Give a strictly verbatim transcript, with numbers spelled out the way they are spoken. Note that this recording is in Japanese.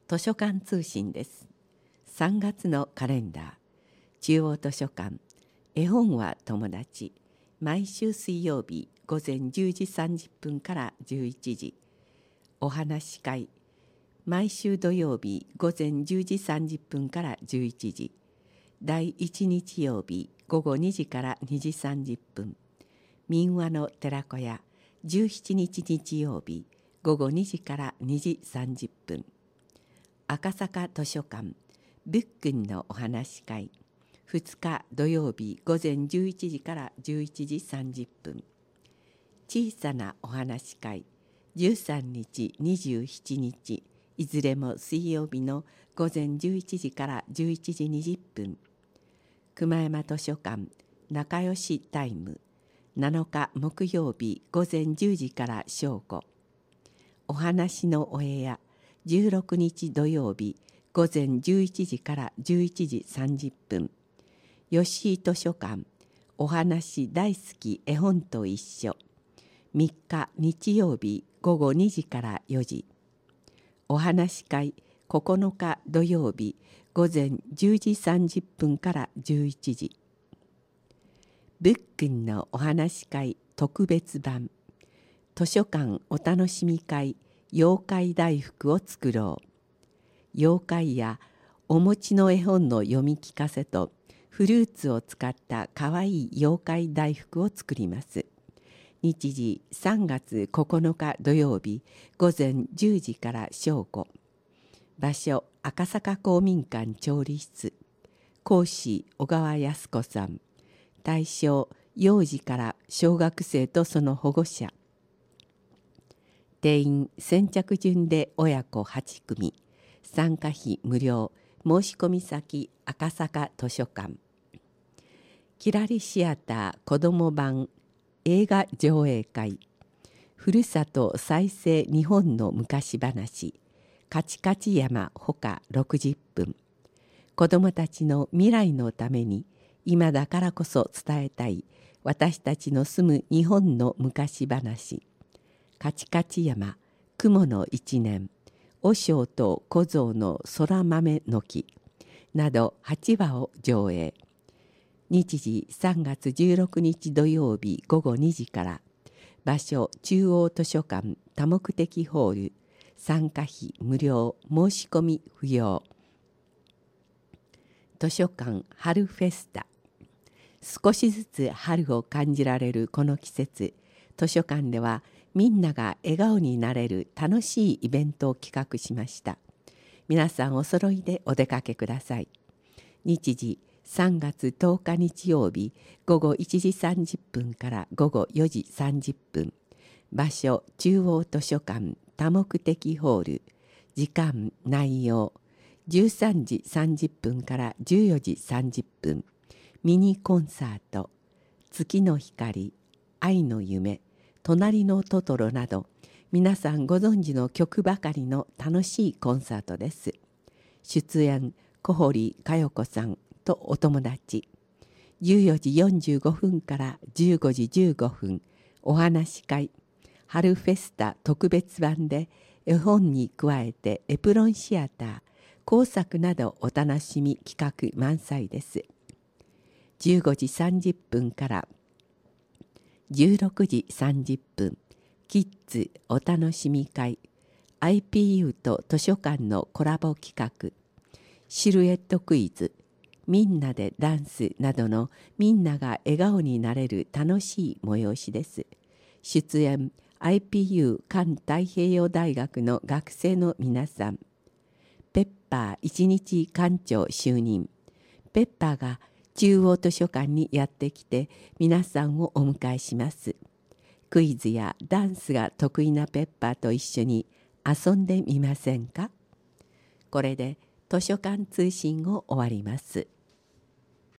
図書館通信です。さんがつのカレンダー、中央図書館、絵本は友達、毎週水曜日午前じゅうじさんじゅっぷんからじゅういちじ、お話し会、毎週土曜日午前じゅうじさんじゅっぷんからじゅういちじ、だいいち日曜日午後にじからにじさんじゅっぷん、民話の寺子屋、じゅうしちにち日曜日午後にじからにじさんじゅっぷん、赤坂図書館ブックンのお話し会、ふつか土曜日午前じゅういちじからじゅういちじさんじゅっぷん、小さなお話し会、じゅうさんにちにじゅうしちにちいずれも水曜日の午前じゅういちじからじゅういちじにじゅっぷん、熊山図書館仲良しタイム、なのか木曜日午前じゅうじから正午、お話のお部屋じゅうろくにち土曜日午前じゅういちじからじゅういちじさんじゅっぷん、吉井図書館お話大好き絵本と一緒、みっか日曜日午後にじからよじ、お話し会ここのか土曜日午前じゅうじさんじゅっぷんからじゅういちじ、ブックンのお話し会特別版、図書館お楽しみ会妖怪大福を作ろう、妖怪やお餅の絵本の読み聞かせとフルーツを使ったかわいい妖怪大福を作ります。日時さんがつここのか土曜日午前じゅうじから正午、場所赤坂公民館調理室、講師小川靖子さん、対象幼児から小学生とその保護者、定員先着順で親子はちくみ、参加費無料、申し込み先赤坂図書館、キラリシアター子ども版映画上映会、ふるさと再生日本の昔話、カチカチ山ほかろくじゅっぷん、子どもたちの未来のために今だからこそ伝えたい私たちの住む日本の昔話、カチカチ山雲の一年、和尚と小僧の空豆の木などはちわを上映。日時さんがつじゅうろくにち土曜日午後にじから、場所中央図書館多目的ホール、参加費無料、申し込み不要。図書館春フェスタ、少しずつ春を感じられるこの季節、図書館ではみんなが笑顔になれる楽しいイベントを企画しました。皆さんお揃いでお出かけください。日時さんがつとおか日曜日午後いちじさんじゅっぷんから午後よじさんじゅっぷん、場所中央図書館多目的ホール、時間内容じゅうさんじさんじゅっぷんからじゅうよじさんじゅっぷん、ミニコンサート、月の光、愛の夢、隣のトトロなど皆さんご存知の曲ばかりの楽しいコンサートです。出演小堀佳代子さんとお友達、じゅうよじよんじゅうごふんからじゅうごじじゅうごふん、お話し会春フェスタ特別版で絵本に加えてエプロンシアター、工作などお楽しみ企画満載です。じゅうごじさんじゅっぷんからじゅうろくじさんじゅっぷん、キッズお楽しみ会 アイピーユー と図書館のコラボ企画、シルエットクイズ、みんなでダンスなどのみんなが笑顔になれる楽しい催しです。出演 アイピーユー 環太平洋大学の学生の皆さん、ペッパー一日館長就任、ペッパーが中央図書館にやってきて皆さんをお迎えします。クイズやダンスが得意なペッパーと一緒に遊んでみませんか。これで図書館通信を終わります。